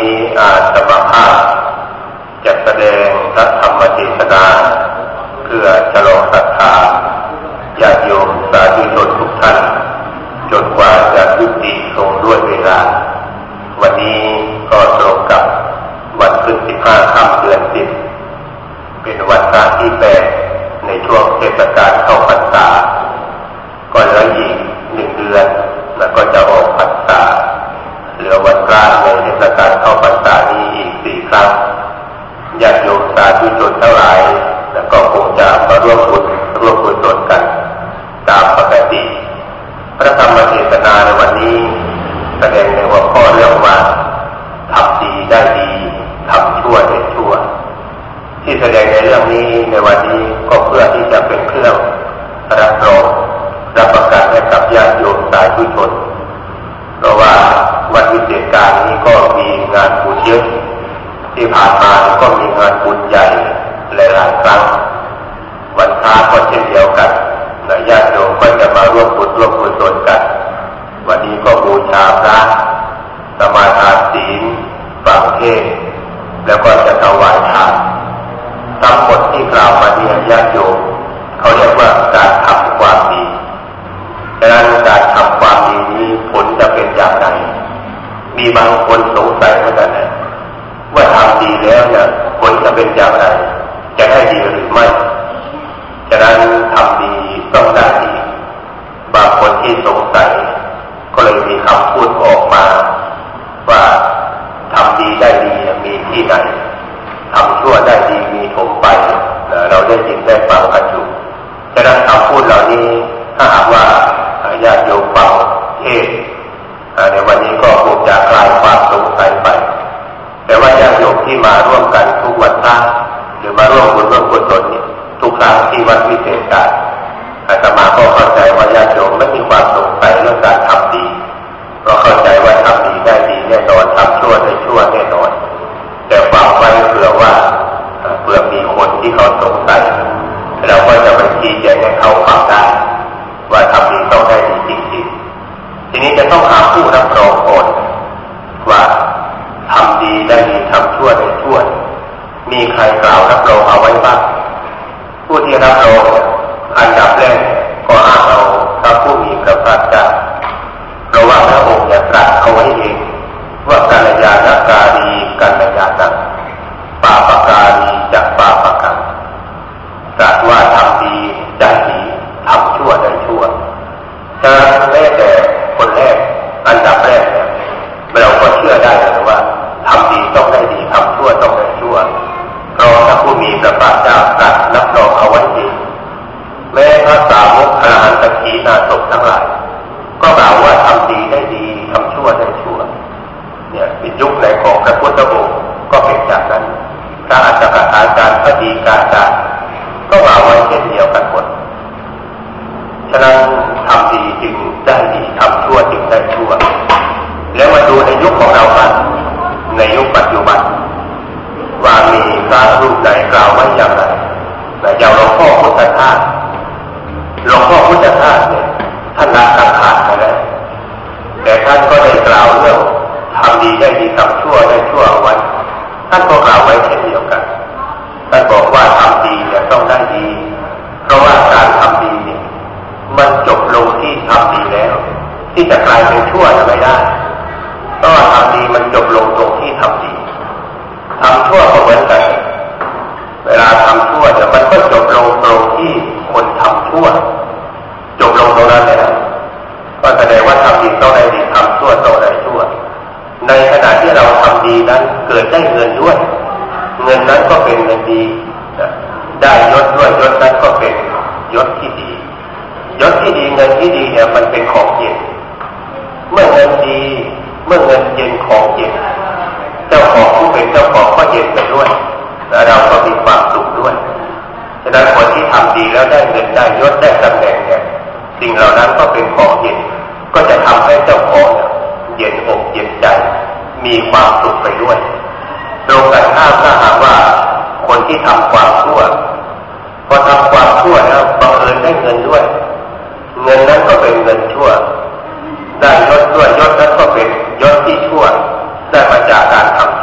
นี้อาตมาภาพจะแสดงพระธรรมเทศนาเพื่อฉลองศรัทธาญาติโยมสาธุชนทุกท่านจนกว่าจะยุติลงด้วยเวลาวันนี้ก็ตรงกับวันขึ้น15 ค่ำเดือน 10เป็นวันพระที่8ในช่วงเทศกาลเข้าพรรษาก็เหลืออีก1 เดือนแล้วก็จะออกพรรษาเหลือวันพระในเทศกาลเข้าพรรษานี้อีก4 ครั้งญาติโยมสาธุชนทั้งหลายแล้วก็คงจะมาร่วมบุญร่วมกุศลกันตามปกติพระธรรมเทศนาในวันนี้แสดงในหัวข้อเรื่องว่าทำดีได้ดีทำชั่วได้ชั่วที่แสดงในเรื่องนี้ในวันนี้ก็เพื่อที่จะเป็นเครื่องรับรองรับประกันให้กับญาติโยมสาธุชนเพราะว่าวันวิเศษการนี้ก็มีงานบุญเยอะที่ผ่านมาก็มีงานบุญใหญ่หลายๆครั้งวันพระก็เช่นเดียวกันญาติโยมก็จะมาร่วมบุญร่วมกุศลกันวันนี้ก็บูชาพระสมาทานศีลฟังเทศน์แล้วก็จะถวายทานทั้งหมดที่กล่าวมาเนี่ยญาติโยมเขาเรียกว่าการทำความดีดังนั้นการทำความดีนี้ผลจะเป็นอย่างไรมีบางคนสงสัยเหมือนกันนะว่าทำดีแล้วเนี่ยผลจะเป็นอย่างไรจะได้ดีหรือไม่ฉะนั้นทำดีต้องได้ดีบางคนที่สงสัยก็เลยมีคำพูดออกมาว่าทำดีได้ดีมีที่ไหนทำชั่วได้ดีมีถมไปเราได้ยินได้ฟังกันอยู่ฉะนั้นคำพูดเหล่านี้ถ้าหากว่าญาติโยมฟังเทศในวันนี้ก็คงจะคลายความสงสัยไปแต่ว่าญาติโยมที่มาร่วมกันทุกวันพระหรือมาร่วมบุญร่วมกุศลทุกครั้งที่วันวิเศษการอาตมาก็เข้าใจว่าญาติโยมไม่มีความสงสัยเรื่องการทำดีเพราะเข้าใจว่าทำดีได้ดีแน่นอนทำชั่วได้ชั่วแน่นอนแต่ฟังไว้เผื่อมีคนที่เขาสงสัยเราก็จะไปชี้แจงให้เขาฟังได้ว่าทำดีต้องได้ดีจริงๆทีนี้จะต้องหาผู้รับรองก่อนว่าทำดีได้ดีทำชั่วได้ชั่วมีใครกล่าวรับรองเอาไว้บ้างผู้ที่รับรองอันดับแรกก็อ้างเอาพระผู้มีพระภาคเจ้าเพราะว่าพระองค์ตรัสเอาไว้เองว่ากัลยาณการีกัลยาณังปาปการีจักปาปกังตรัสว่าทำดีได้ดีทำชั่วได้ชั่วฉะนั้นแม้แต่คนแรกอันดับแรกเนี่ยเราก็เชื่อได้เลยว่าทำดีต้องได้ดีทำชั่วต้องได้ชั่วเพราะพระผู้มีพระภาคเจ้าตรัสรับรองเอาไว้เองแม้พระสาวกอรหันตขีณาสพทั้งหลายก็กล่าวว่าทำดีได้ดีทำชั่วได้ชั่วเนี่ยเป็นยุคไหนของพระพุทธองค์ก็เป็นจากนั้นพระอัฏฐกถาจารย์พระดีกาจารย์ก็กล่าวไว้เช่นเดียวกันหมดฉะนั้นทำดีจึงได้ดีทำชั่วจึงได้ชั่วแล้วมาดูในยุคของเรากันในยุคปัจจุบันว่ามีพระรูปไหนกล่าวไว้อย่างไรอย่างหลวงพ่อพุทธทาสเนี่ยท่านละสังขารไปแล้วแต่ท่านก็ได้กล่าวเรื่องทำดีได้ดีทำชั่วได้ชั่วเอาไว้ท่านก็กล่าวไว้เช่นเดียวกันท่านบอกว่าทำดีเนี่ยต้องได้ดีเพราะว่าการทำดีเนี่ยมันจบลงที่ทำดีแล้วที่จะกลายเป็นชั่วจะไม่ได้เพราะว่าทำดีมันจบลงตรงที่ทำดีทำชั่วก็เหมือนกันเวลาทำชั่วเนี่ยมันก็จบลงตรงที่คนทำชั่วจบลงตรงนั้นเลยนะก็แสดงว่าทำดีต้องได้ดีทำชั่วต้องได้ชั่วในขณะที่เราทำดีนั้นเกิดได้เงินด้วยเงินนั้นก็เป็นเงินดีได้ยศด้วยยศนั้นก็เป็นยศที่ดียศที่ดีเงินที่ดีเนี่ยมันเป็นของเย็นเมื่อเงินดีเมื่อเงินเย็นของเย็นเจ้าของผู้เป็นเจ้าของก็เย็นไปด้วยและเราก็มีความสุขด้วยฉะนั้นคนที่ทำดีแล้วได้เงินได้ยศได้ตำแหน่งเนี่ยสิ่งเหล่านั้นก็เป็นของเย็นก็จะทำให้เจ้าของเย็นอกเย็นใจมีความสุขไปด้วยตรงกันข้ามถ้าหากว่าคนที่ทำความชั่วพอทำความชั่วแล้วบังเอิญได้เงินด้วยเงินนั้นก็เป็นเงินชั่วได้ยศด้วยยศนั้นก็เป็นยศที่ชั่วได้มาจากการทำ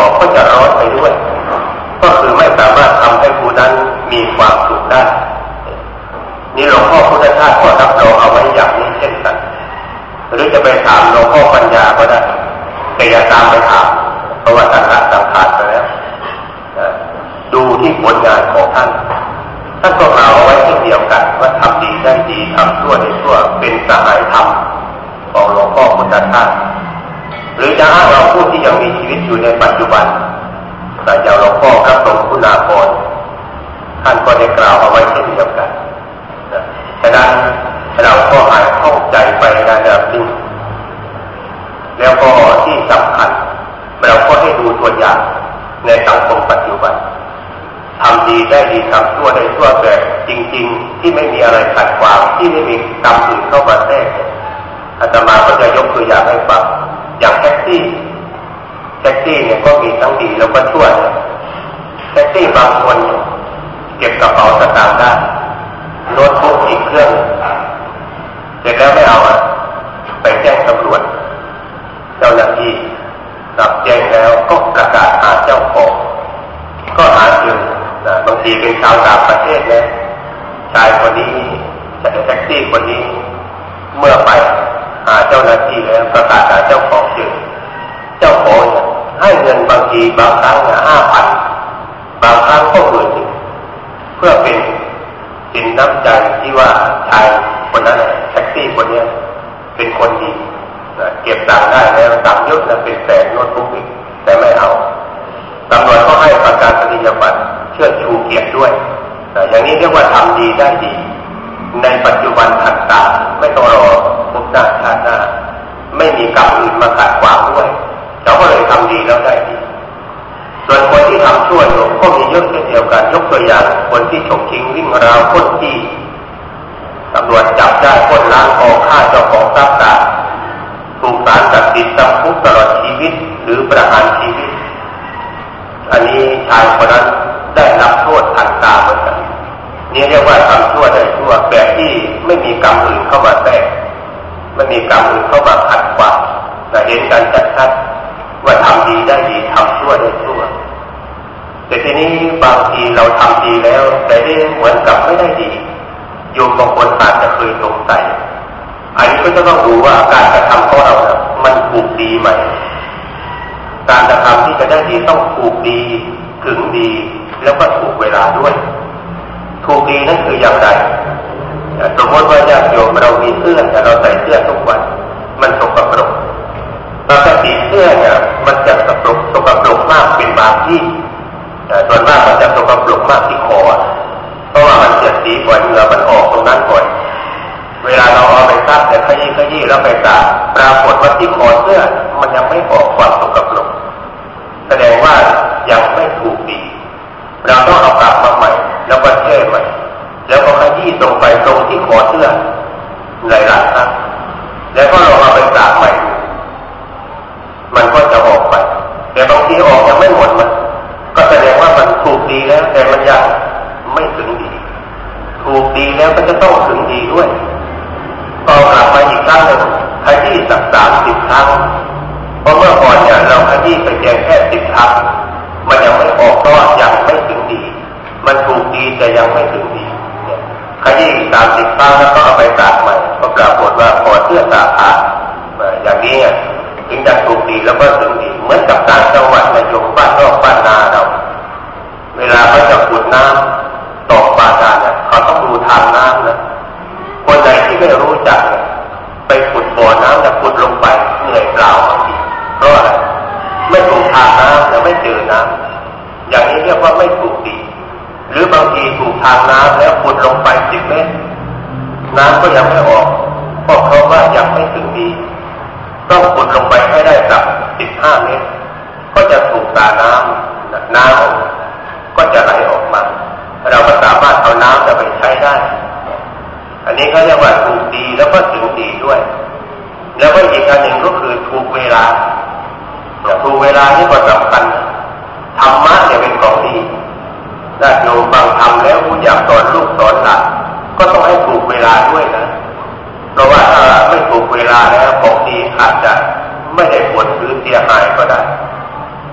ของก็จะร้อนไปด้วยก็คือไม่สามารถทำให้ผู้นั้นมีความสุขได้นี่หลวงพ่อพุทธทาสก็รับรองเอาไว้อย่างนี้เช่นกันหรือจะไปถามหลวงพ่อปัญญาก็ได้แต่อย่าตามไปถามเพราะว่าท่านละสังขารไปแล้วดูที่ผลงานของท่านก็กล่าวเอาไว้เช่นเดียวกันว่าทำดีได้ดีทำชั่วได้ชั่วเป็นสหายธรรมของหลวงพ่อพุทธทาสหรือจะอ้างเราผู้ที่ยังมีชีวิตอยู่ในปัจจุบันแต่อย่างหลวงพ่อพระสงฆ์คุณาภรณ์ท่านก็ได้กล่าวเอาไว้เช่นเดียวกันฉะนั้นเราก็หายเข้าใจไปในระดับหนึ่งแล้วก็ที่สำคัญเราก็ให้ดูตัวอย่างในสังคมปัจจุบันทำดีได้ดีทำชั่วได้ชั่วแบบจริงๆที่ไม่มีอะไรขัดขวางที่ไม่มีกรรมอื่นเข้ามาแทรกอาตมาก็จะยกตัวอย่างให้ฟังอย่างแท็กซี่เนี่ยก็มีทั้งดีแล้วก็ชั่วแท็กซี่บางคนเก็บกระเป๋าสตางค์ได้โน้ตบุ๊กอีกเครื่องเสร็จแล้วไม่เอาไปแจ้งตำรวจเจ้าหน้าที่รับแจ้งแล้วก็ประกาศหาเจ้าของก็หาเจอบางทีเป็นชาวต่างประเทศนะชายคนนี้แท็กซี่คนนี้เมื่อไปหาเจ้าหน้าที่แล้วประกาศหาเจ้าของเจอเจ้าของให้เงินบางทีบางครั้ง5,000บางครั้งก็10,000เพื่อเป็นสินน้ำใจที่ว่าชายคนนั้นแท็กซี่คนนี้เป็นคนดีเก็บตังค์ได้แล้วตังค์เยอะนะเป็นแสนโน้ตบุ๊กอีกแต่ไม่เอาตำรวจก็ให้ประกาศนียบัตรเชิดชูเกียรติด้วยอย่างนี้เรียกว่าทำดีได้ดีในปัจจุบันทันตาไม่ต้องรอพบหน้าชาติหน้าไม่มีกรรมอื่นมาขัดขวางด้วยเราก็เลยทำดีแล้วได้ดีส่วนคนที่ทำชั่วอยู่ก็มีเยอะเช่นเดียวกันยกตัวอย่างคนที่ฉกชิงวิ่งราวปล้นจี้ตำรวจจับได้ปล้นล้างคอฆ่าเจ้าของทรัพย์ได้ถูกศาลตัดสินจำคุกตลอดชีวิตหรือประหารชีวิตอันนี้ชายคนนั้นได้รับโทษทันตาเหมือนกันนี่เรียกว่าทำชั่วได้ชั่วแบบที่ไม่มีกรรมอื่นเข้ามาแทรกไม่มีกรรมอื่นเข้ามาขัดขวางแต่เห็นกันชัดๆว่าทำดีได้ดีทำชั่วได้ชั่วแต่ทีนี้บางทีเราทำดีแล้วแต่ได้เหมือนกับไม่ได้ดีโยมบางคนอาจจะเคยสงสัยอันนี้ก็จะต้องดูว่าการกระทำของเราเนี่ยมันถูกดีไหมการกระทำที่จะได้ดีต้องถูกดีถึงดีแล้วก็ถูกเวลาด้วยถูกดีนั่นคืออย่างไรสมมติว่าญาติโยมเรามีเสื้อแต่เราใส่เสื้อทุกวันมันสกปรกปกติเสื้อเนี่ยมันจะสกปรกมากเป็นบางที่ส่วนมากมันจะสกปรกมากที่คอเพราะว่ามันเสียดสีบ่อยเหงื่อมันออกตรงนั้นบ่อยเวลาเราเอาไปซักแต่ขยี้แล้วไปตากปรากฏว่าที่คอเสื้อมันยังไม่ออกความสกปรกแสดงว่ายังไม่ถูกดีเราต้องเอากลับมาใหม่แล้วก็แช่ใหม่แล้วก็ขยี้ตรงไปตรงที่คอเสื้อหลายๆครั้งแล้วก็เราเอาไปตากใหม่มันก็จะออกไปแต่บางทีออกยังไม่หมดมันก็แสดงว่ามันถูกดีแล้วแต่มันยังไม่ถึงดีถูกดีแล้วก็จะต้องถึงดีด้วยก็กลับมาอีกครั้งหนึ่งขยี้สัก30 ครั้งเพราะเมื่อก่อนเนี่ยเราขยี้ไปแค่10 ครั้งมันยังไม่ออกก็ยังไม่ถึงดีมันถูกดีแต่ยังไม่ถึงดีขยี้30 ครั้งแล้วก็เอาไปตากใหม่ก็ปรากฏว่าพอเสื้อตากขาดอย่างนี้ถึงจะถูกดีแล้วก็ถึงดีเหมือนกับต่างจังหวัดในโยมบ้านนอกบ้านนาเราเวลาเขาจะขุดน้ำตกบาดาลเนี่ยเขาต้องดูทางน้ำนะคนใดที่ไม่รู้จักไปขุดบ่อน้ำจะขุดลงไปเหนื่อยเปล่าบางทีเพราะอะไรไม่ถูกทางน้ำแล้วไม่เจอน้ำอย่างนี้เรียกว่าไม่ถูกดีหรือบางทีถูกทางน้ำแล้วขุดลงไป10 เมตรน้ำก็ยังไม่ออกเพราะว่ายังไม่ถึงดีต้องขุดลงไปให้ได้สัก15 เมตรก็จะถูกตาน้ำก็จะไหลออกมาเราก็สามารถเอาน้ำจะไปใช้ได้อันนี้เขาเรียกว่าถูกดีแล้วก็ถึงดีด้วยแล้วก็อีกอันหนึ่งก็คือถูกเวลาถูกเวลาที่ก็สำคัญธรรมะเนี่ยเป็นของดีถ้าโยมฟังธรรมแล้วคุณอยากสอนลูกสอนหลานก็ต้องให้ถูกเวลาด้วยนะเพราะว่าถ้าไม่ถูกเวลาแล้วของดีอาจจะไม่ได้ผลหรือเสียหายก็ได้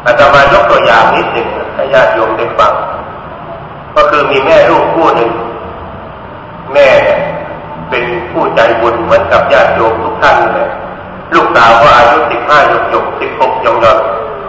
อาตมายกตัวอย่างนิดหนึ่งให้ญาติโยมได้ฟังก็คือมีแม่ลูกคู่หนึ่งแม่เป็นผู้ใจบุญเหมือนกับญาติโยมทุกท่านเลยลูกสาวก็อายุ15ยก16ยง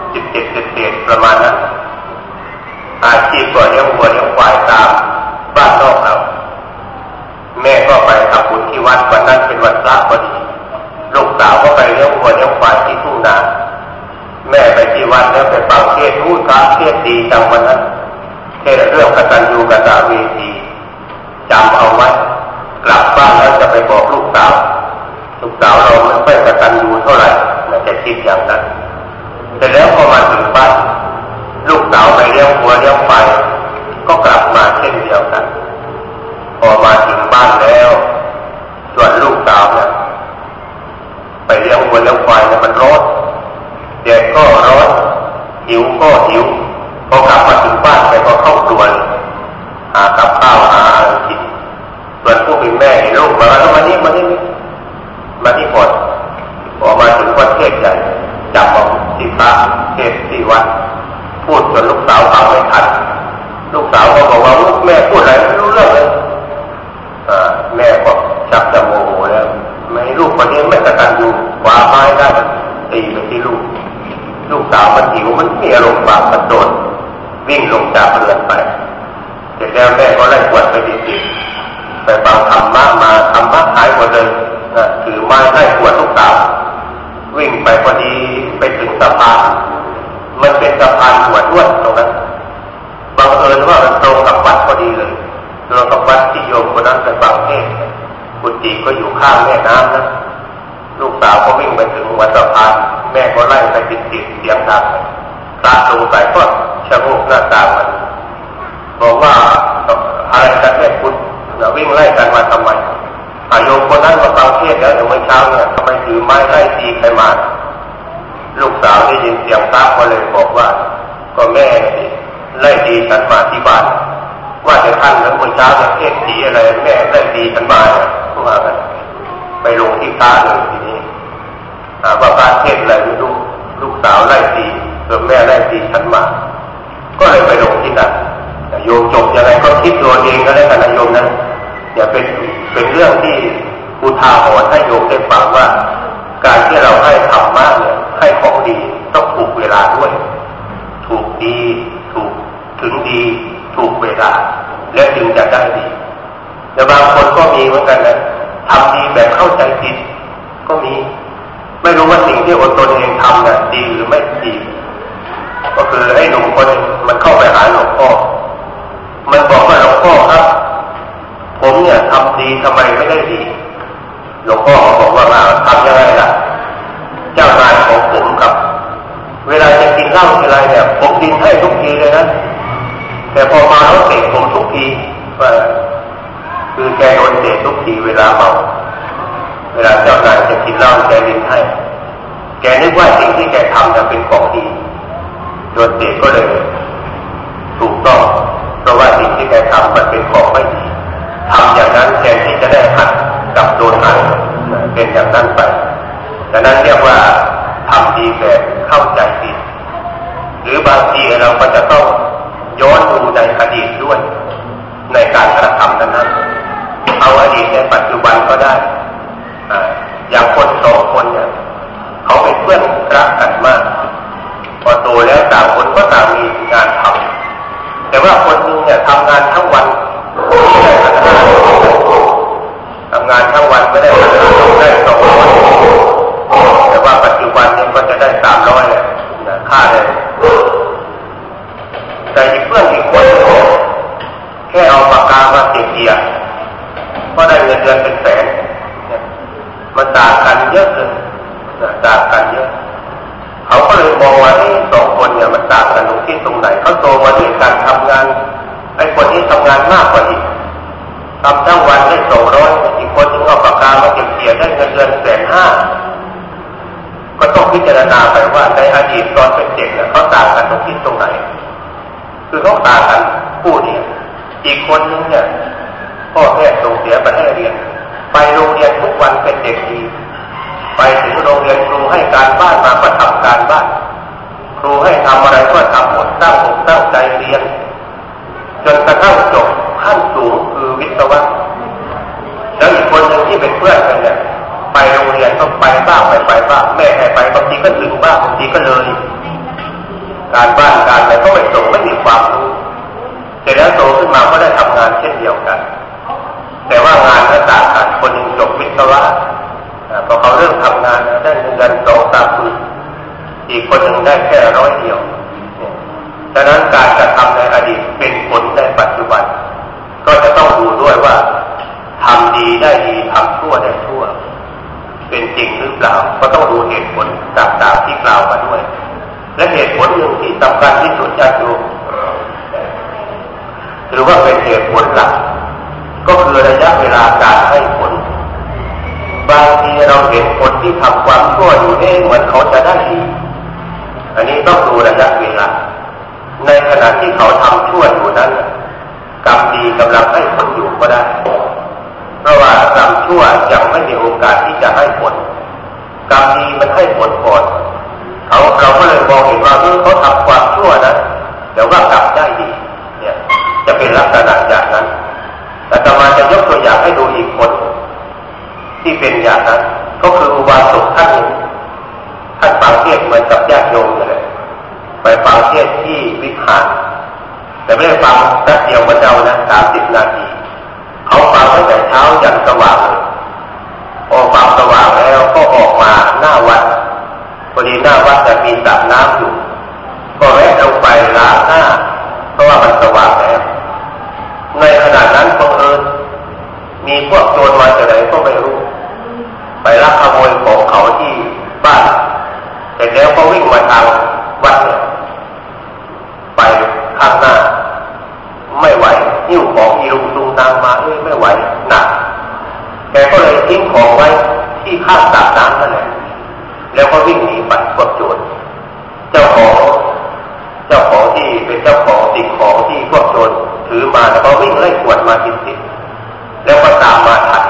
17ประมาณนั้นอาชีพก็เลี้ยงวัวเลี้ยงควายตามบ้านนอกเราแม่ก็ไปทำบุญที่วัดวันนั้นเป็นวันพระพอดีลูกสาวก็ไปเลี้ยงวัวเลี้ยงควายที่ทุ่งนาแม่ไปที่วัดแล้วไปฟังเทศน์พูดพระเทศน์ดีจังวันนั้นเทศน์เรื่องกตัญญูกตเวทีจำเอาไว้กลับบ้านแล้วจะไปบอกลูกสาวเราไม่ค่อยกตัญญูเท่าไหร่มันจะคิดอย่างนั้นแต่แล้วพอมาถึงบ้านลูกสาวไปเลี้ยงวัวเลี้ยงควายก็กลับมาเช่นเดียวกันพอมาถึงบ้านแล้วส่วนลูกสาวเนี่ยไปเลี้ยงวัวเลี้ยงควายเนี่ยมันร้อนแดดก็ร้อนหิวก็หิวพอกลับมาถึงบ้านไปก็เข้าครัวเลยหากับข้าวหาอะไรกินส่วนผู้เป็นแม่เห็นลูกมาแล้วมานี่ก่อนพอมาถึงวัดเทศใหญ่จับเอาที่พระเทศที่วัดพูดจนลูกสาวฟังไม่ทันลูกสาวก็บอกว่าแม่พูดอะไรไม่รู้เรื่องเลยแม่ก็ชักจะโมโหแล้วไม่ลูกคนนี้ไม่กตัญญูคว้าไม้ได้ตีไปที่ลูกสาวมันหิวมันมีอารมณ์บาปมันโดนวิ่งลงจากเรือนไปเสร็จแล้วแม่ก็ไล่กวดไปดีๆไปฟังธรรมะมาธรรมะหายหมดเลยถือไม้ไล่กวดลูกสาววิ่งไปพอดีไปถึงสะพานมันเป็นสะพานหัวด้วนตรงนั้นบังเอิญว่ามันตรงกับวัดพอดีเลยตรงกับวัดที่โยมคนนั้นไปฟังเทศน์กุฏิก็อยู่ข้างแม่น้ำนะลูกสาวก็วิ่งไปถึงวัดสะพานแม่ก็ไล่ไปติดเสียงดังพระสงสัยก็ชะโงกหน้าต่างมันบอกว่าอะไรกันแม่คุณวิ่งไล่กันมาทำไมโยมคนนั้นมาฟังเทศน์แล้วเมื่อเช้าเนี่ยทำไมถือไม้ไล่ตีใครมาลูกสาวได้ยินเสียงพระก็เลยบอกว่าก็แม่ไล่ตีฉันมาที่บ้านว่าจะท่านแล้วเมื่อเช้าจะเทศน์สีอะไรแม่ไล่ตีฉันมาพวกนั้นไปลงที่พระเลยทีนี้ว่าพระเทศน์อะไรลูกสาวไล่ตีแม่ไล่ตีฉันมาก็เลยไปลงที่นั่นโยมจบยังไงก็คิดตัวเองก็ได้กันนะโยมนั้นอย่าเป็นเรื่องที่อุทาหรณ์ให้โยมได้ฟังว่าการที่เราให้ธรรมะเนี่ยให้ของดีต้องถูกเวลาด้วยถูกดีถูกถึงดีถูกเวลาและจึงจะได้ดีแต่บางคนก็มีเหมือนกันนะทำดีแบบเข้าใจผิดก็มีไม่รู้ว่าสิ่งที่อดตนเองทำน่ะดีหรือไม่ดีก็คือไอ้หนุ่มคนนึงมันเข้าไปหาหลวงพ่อมันบอกว่าหลวงพ่อครับผมเนี่ยทำดีทำไมไม่ได้ดีหลวงพ่อบอกว่าทำยังไงล่ะเจ้านายของผมครับเวลาจะกินเหล้าทีไรเนี่ยผมกินให้ทุกทีเลยนะแต่พอมาแล้วเตะผมทุกทีคือแกโดนเตะทุกทีเวลาเมาเวลาเจ้านายจะกินเหล้าแกกินให้แกนึกว่าสิ่งที่แกทำจะเป็นของดีโดนเตะก็เลยถูกต้องเพราะว่าสิ่งที่แกทำมันเป็นของไม่ดีทำอย่างนั้นแทนที่จะได้หักกับโดนหักเป็นอย่างนั้นไปดังนั้นเรียกว่าทำดีแบบเข้าใจผิดหรือบางทีเราก็จะต้องย้อนดูในอดีตด้วยในการกระทำนั้นเอาอดีตในปัจจุบันก็ได้อย่างคนสองคนเนี่ยเขาเป็นเพื่อนรักกันมากพอโตแล้วต่างคนก็ต่างมีงานทำแต่ว่าคนนึงเนี่ยทำงานทั้งวันไม่ได้พัฒนาทำงานทั้งวันไม่ได้พัฒนาได้200แต่ว่าปัจจุบันเนี่ยก็จะได้300เลยค่าเลยแต่อีกเพื่อนอีกคนแค่เอาปากกามาเขียนก็ได้เงินเดือนเป็นแสนมันต่างกันเยอะเลยต่างกันเยอะเขาก็เลยมองว่าที่สองคนเนี่ยมันต่างกันตรงไหนเขาโตมาด้วยการทำงานไอ้คนที่ทำงานมากกว่าอีกทำทั้งวันได้200อีกคนถึงเอาปากกามาเขียนได้เงินเดือน150,000ก็ต้องพิจารณาไปว่าในอดีตตอนเป็นเด็กเนี่ยเขาต่างกันตรงไหนคือเขาต่างกันผู้นี้อีกคนนึงเนี่ยพ่อแม่ส่งเสียไปให้เรียนไปโรงเรียนทุกวันเป็นเด็กดีไปถึงโรงเรียนครูให้การบ้านมาก็ทำการบ้านครูให้ทำอะไรก็ทำหมดตั้งอกตั้งใจเรียนจนกระทั่งจบขั้นสูงคือวิศวะแล้วอีกคนหนึ่งที่เป็นเพื่อนกันเนี่ยไปโรงเรียนก็ไปบ้างไม่ไปบ้างแม่ให้ไปบางทีก็ถึงบ้างบางทีก็เลยการบ้านการอะไรก็ไม่ส่งไม่มีความรู้เสร็จแล้วโตขึ้นมาก็ได้ทำงานเช่นเดียวกันแต่ว่างานต่างกันคนหนึ่งจบวิศวะพอเขาเริ่มทำงานได้เงิน2-3 หมื่นอีกคนหนึ่งได้แค่100 เดียวฉะนั้นการกระทำในอดีตเป็นผลในปัจจุบันก็จะต้องดูด้วยว่าทำดีได้ดีทำชั่วได้ชั่วเป็นจริงหรือเปล่าก็ต้องดูเหตุผลต่างๆที่กล่าวมาด้วยและเหตุผลหนึ่งที่สำคัญที่สุดญาติโยมหรือว่าเป็นเหตุผลหลักก็คือระยะเวลาการให้ผลบางทีเราเห็นคนที่ทำความชั่วอยู่เหมือนเขาจะได้ดีอันนี้ต้องดูระยะเวลาในขณะที่เขาทำชั่วอยู่นั้นกรรมดีกำลังให้ผลอยู่ก็ได้เพราะว่ากรรมชั่วยังไม่มีโอกาสที่จะให้ผลกรรมดีมันให้ผลก่อนเราก็เลยมองเห็นว่าเขาทำความชั่วนะแต่ว่ากลับได้ดีเนี่ยจะเป็นลักษณะอย่างนั้นแต่ต่อมาจะยกตัวอย่างให้ดูอีกคนที่เป็นอย่างนั้นก็คืออุบาสกท่านฟังเทศน์เหมือนกับญาติโยมเลยไปฟังเทศน์ที่วิหารแต่ไม่ได้ฟังแป๊บเดียวเหมือนเรานะ30 นาทีเขาฟังตั้งแต่เช้ายันสว่างเลยพอฟังสว่างแล้วก็ออกมาหน้าวัดพอดีหน้าวัดจะมีสระน้ำอยู่ก็แวะลงไปล้างหน้าเพราะว่ามันสว่างแล้วในขณะนั้นบังเอิญมีพวกโจรมาจากไหนก็ไม่รู้ไปลักขโมยของเขาที่บ้านแต่แล้วก็วิ่งมาทางวัดเนี่ยไปข้างหน้าไม่ไหวหิ้วของอีลุงตุงนางมาไม่ไหวหนักแกก็เลยทิ้งของไว้ที่ข้างสระน้ำนั่นแหละแล้วก็วิ่งหนีไปพวกโจรเจ้าของที่เป็นเจ้าของสิ่งของที่พวกโจรถือมาแล้วก็วิ่งไล่กวดมาติดแล้วก็ตามมาทัน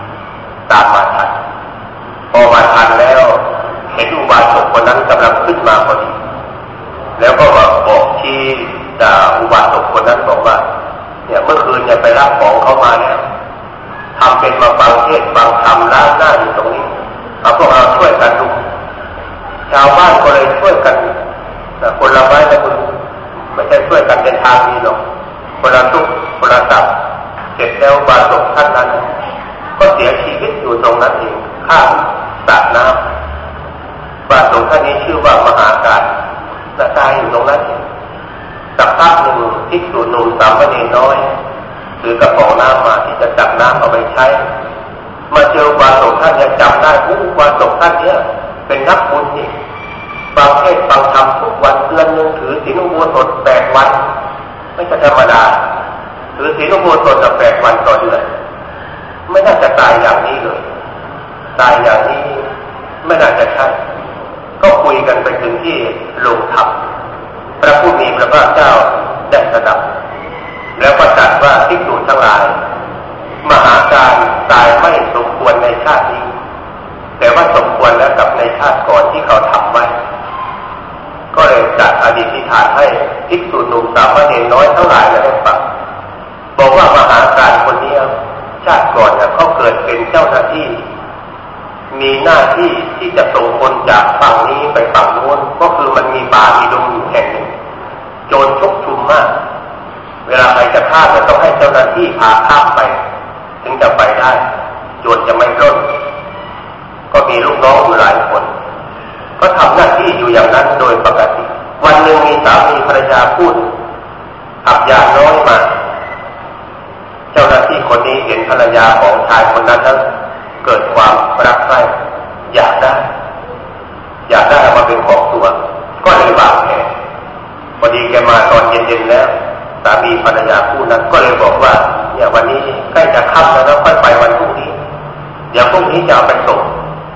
พอมาทันแล้วเห็นอุบาสกคนนั้นกำลังขึ้นมาพอดีแล้วก็บอกชี้ด่าอุบาสกคนนั้นบอกว่าเนี่ยเมื่อคืนเนี่ยไปรับของเขามาแล้วทำเป็นมาฟังเทศน์ฟังธรรมล้างหน้าอยู่ตรงนี้พวกเราช่วยกันดูชาวบ้านก็เลยช่วยกันคนละไม้ละมือไม่ใช่ช่วยกันเป็นทางนี้หรอกคนละทุกคนละตับเสร็จแล้วอุบาสกท่านนั้นก็เสียชีวิตอยู่ตรงนั้นเองข้างสระน้ำอุบาสกท่านนี้ชื่อว่ามหาการตายอยู่ตรงนั้นสักพักหนึ่งภิกษุหนุ่มสามเณรน้อยถือกระป๋องน้ำมาที่จะจับน้ำเอาไปใช้มาเจออุบาสกท่านยังจำได้อุบาสกท่านเนี้ยเป็นนักบุญนี่ฟังเทศน์ฟังธรรมทุกวันเดือนนึงถือศีลอุโบสถ8 วันไม่ใช่ธรรมดาถือศีลอุโบสถ8 วันต่อเดือนไม่น่าจะตายอย่างนี้เลยตายอย่างนี้ไม่น่าจะใช่ก็คุยกันไปถึงที่โรงธรรมพระผู้มีพระภาคเจ้าได้สดับแล้วก็ตรัสว่าภิกษุทั้งหลายมหาการตายไม่สมควรในชาตินี้แต่ว่าสมควรแล้วกับในชาติก่อนที่เขาทำไว้ก็เลยจัดอธิษฐานให้ภิกษุหนุ่มสามเณรน้อยทั้งหลายได้ฟังบอกว่ามหาการคนนี้ชาติก่อนเขาเกิดเป็นเจ้าหน้าที่มีหน้าที่ที่จะส่งคนจากฝั่งนี้ไปฝั่งโน้นก็คือมันมีป่ามีดงอยู่แห่งหนึ่งโจรชุกชุมมากเวลาใครจะฆ่าจะต้องให้เจ้าหน้าที่พาข้ามไปถึงจะไปได้โจรจะไม่ปล้นก็มีลูกน้องอยู่หลายคนก็ทำหน้าที่อยู่อย่างนั้นโดยปกติวันหนึ่งมีสามีภรรยาพูดขับยานน้อยมาเจ้าหน้าที่คนนี้เห็นภรรยาของชายคนนั้นเกิดความรักใคร่อยากได้เอามาเป็นของตัวก็เลยวางแผนพอดีแกมาตอนเย็นๆแล้วสามีภรรยาคู่นั้นก็เลยบอกว่าเนี่ยวันนี้ใกล้จะค่ำแล้วค่อยไปวันพรุ่งนี้เดี๋ยวพรุ่งนี้จะเอาไปส่ง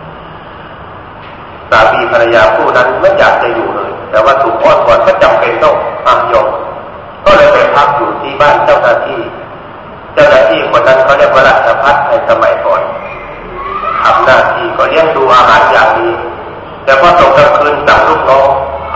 สามีภรรยาคู่นั้นไม่อยากจะอยู่เลยแต่ว่าถูกอ้อนวอนก็จำเป็นต้องยอมก็เลยไปพักอยู่ที่บ้านเจ้าหน้าที่คนนั้นเขาเรียกว่าราชภัฏในสมัยก่อนทำหน้าที่ก็เลี้ยงดูอาหารอย่างดีแต่พอตกกลางคืนสั่งลูกน้องเอาสิ่ง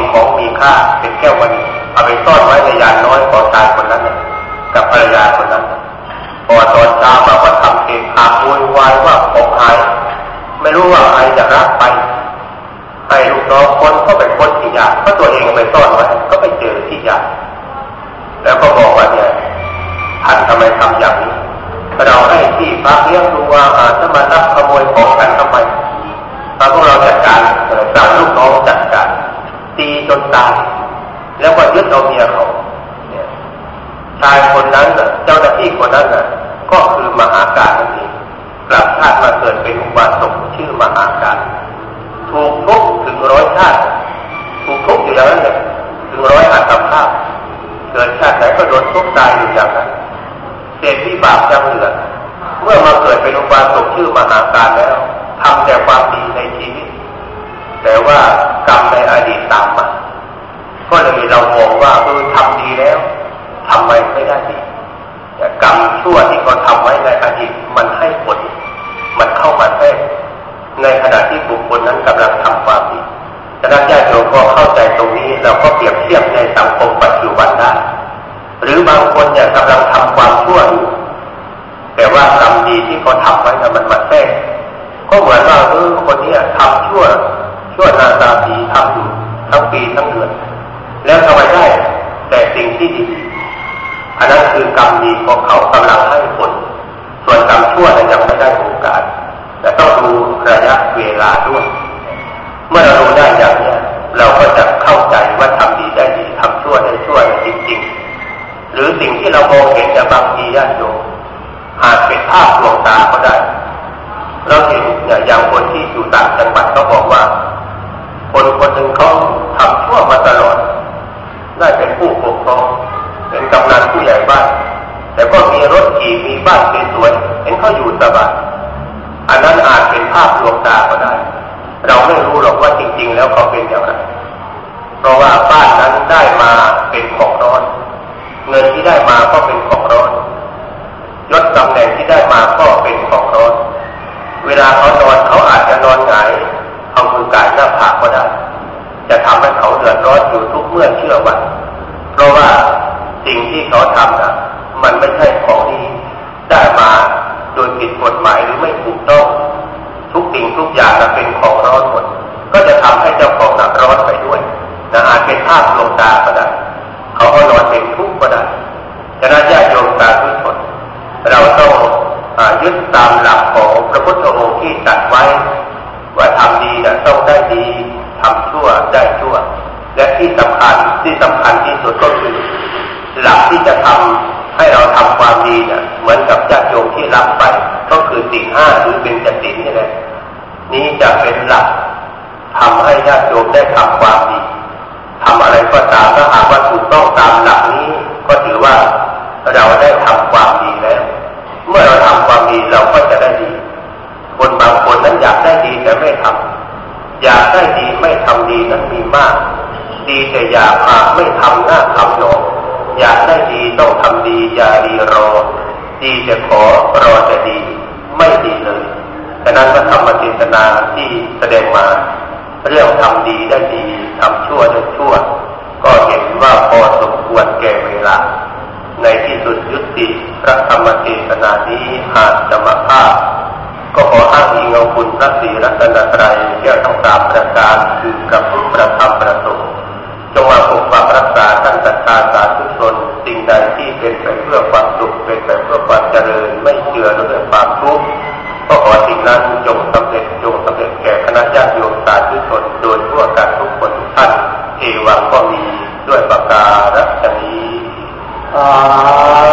ของมีค่าเป็นแก้วมณีเอาไปซ่อนไว้ในยานน้อยของชายคนนั้นกับภรรยาคนนั้นพอตอนเช้ามาก็ทำเองอาโวยวายว่าของหายไม่รู้ว่าใครจะรับไปให้ลูกน้องคนก็ไปค้นที่ยานเพราะตัวเองไปซ่อนไว้ก็ไปเจอที่ยานแล้วก็บอกว่าเนี่ยท่านทำไมทำอย่างนี้เราให้ที่พักเลี้ยงดูอาหารจะมารับขโมยของกันทำไมพวกเราจัดการสั่งลูกน้องจัดการตีจนตายแล้วก็ยึดเอาเมียเขาชายคนนั้นเจ้าหน้าที่คนนั้นก็คือมหาการนั่นเองกลับชาติมาเกิดเป็นอุบาสกชื่อมหาการถูกทุบถึง100 ชาติถูกทุบอยู่อย่างนั้นถึง100 หัตถภาพเกิดชาติไหนก็โดนทุบตายอยู่อย่างนั้นเศษที่บาปยังเหลือเมื่อมาเกิดเป็นอุบาสกชื่อมหาการแล้วทำแต่ความดีในชีวิตแต่ว่ากรรมในอดีตตามมาก็เลยเรามองว่าทำดีแล้วทำไมไม่ได้ดีแต่กรรมชั่วที่เขาทำไว้ในอดีตมันให้ผลมันเข้ามาแทรกในขณะที่บุคคลนั้นกำลังทำความดีฉะนั้นญาติโยมก็เข้าใจตรงนี้เราก็เปรียบเทียบในสังคมปัจจุบันได้หรือบางคนเนี่ยกำลังทำความชั่วอยู่แต่ว่ากรรมดีที่เขาทำไว้มันมาแทรกก็เหมือนว่าคนนี้ทำชั่วนาตาผีทำอยู่ทั้งปีทั้งเดือนแล้วทำไมได้แต่สิ่งที่ดีอันนั้นคือกรรมดีของเขากำลังให้ผลส่วนกรรมชั่วนั้นยังไม่ได้โอกาสแต่ต้องดูระยะเวลาด้วยเมื่อเรารู้ได้อย่างนี้เราก็จะเข้าใจว่าทำดีได้ดีทำชั่วได้ชั่วจริงๆหรือสิ่งที่เรามองเห็นแต่บางทีญาติโยมอาจเป็นภาพลวงตาก็ได้เราเห็นอย่างคนที่อยู่ต่างจังหวัดเขาบอกว่าคนคนหนึ่งเขาทำชั่วมาตลอดได้เป็นผู้ปกครองเป็นกำนันผู้ใหญ่บ้านแต่ก็มีรถขี่มีบ้านสวยๆเห็นเขาอยู่สบายอันนั้นอาจเป็นภาพลวงตาก็ได้เราไม่รู้หรอกว่าจริงๆแล้วเขาเป็นอย่างไรเพราะว่าบ้านนั้นได้มาเป็นของร้อนเงินที่ได้มาก็เป็นของร้อนยศตำแหน่งที่ได้มาก็เป็นของร้อนเวลาเขานอนเขาอาจจะนอนหงายเอามือกายหน้าผากก็ได้จะทำให้เขาเดือดร้อนอยู่ทุกเมื่อเชื่อวันเพราะว่าสิ่งที่เขาทำมันไม่ใช่ของที่ได้มาโดยผิดกฎหมายหรือไม่ถูกต้องทุกสิ่งทุกอย่างเป็นของร้อนหมดก็จะทำให้เจ้าของร้อนไปด้วยอาจเป็นภาพลวงตาก็ได้เขาก็นอนเป็นทุกข์ก็ได้ฉะนั้นญาติโยมสาธุชนเราต้องยึดตามหลักของพระพุทธองค์ที่ตรัสไว้ว่าทำดีต้องได้ดีทำชั่วได้ชั่วและที่สำคัญที่สุดก็คือหลักที่จะทำให้เราทำความดีเหมือนกับญาติโยมที่รับไปก็คือศีล 5หรือเป็นศีลนี่แหละนี้จะเป็นหลักทำให้ญาติโยมได้ทำความดีทำอะไรก็ตามถ้าหากว่าถูกต้องตามหลักนี้ก็ถือว่าเราได้ทำความดีแล้วเมื่อเราทำความดีเราก็จะได้ดีคนบางคนนั้นอยากได้ดีแต่ไม่ทำอยากได้ดีไม่ทำดีนั้นมีมากดีแต่อยากไม่ทำหน้าทำหนออยากได้ดีต้องทำดีอย่าดีรอดีแต่ขอรอแต่ดีไม่ดีเลยฉะนั้นพระธรรมเทศนาที่แสดงมาเรื่องทำดีได้ดีทำชั่วได้ชั่วก็เห็นว่าพอสมควรแก่เวลาในที่สุดยุติพระธรรมเทศนานี้อาจจะมาภาพก็ขออ้างอิงเอาคุณพระศรีรัตนตรัยแก้วทั้ง3ประการคือพระพุทธพระธรรมพระสงฆ์จงมาปกปักรักษาท่านศรัทธาสาธุชนสิ่งใดที่เป็นไปเพื่อความสุขเป็นไปเพื่อความเจริญไม่เชื่อด้วยความทุกข์ก็ขอสิ่งนั้นจงสำเร็จแก่คณะญาติโยมสาธุชนโดยทั่วกันทุกคนทุกท่านเอวังก็มีด้วยประการฉะนี้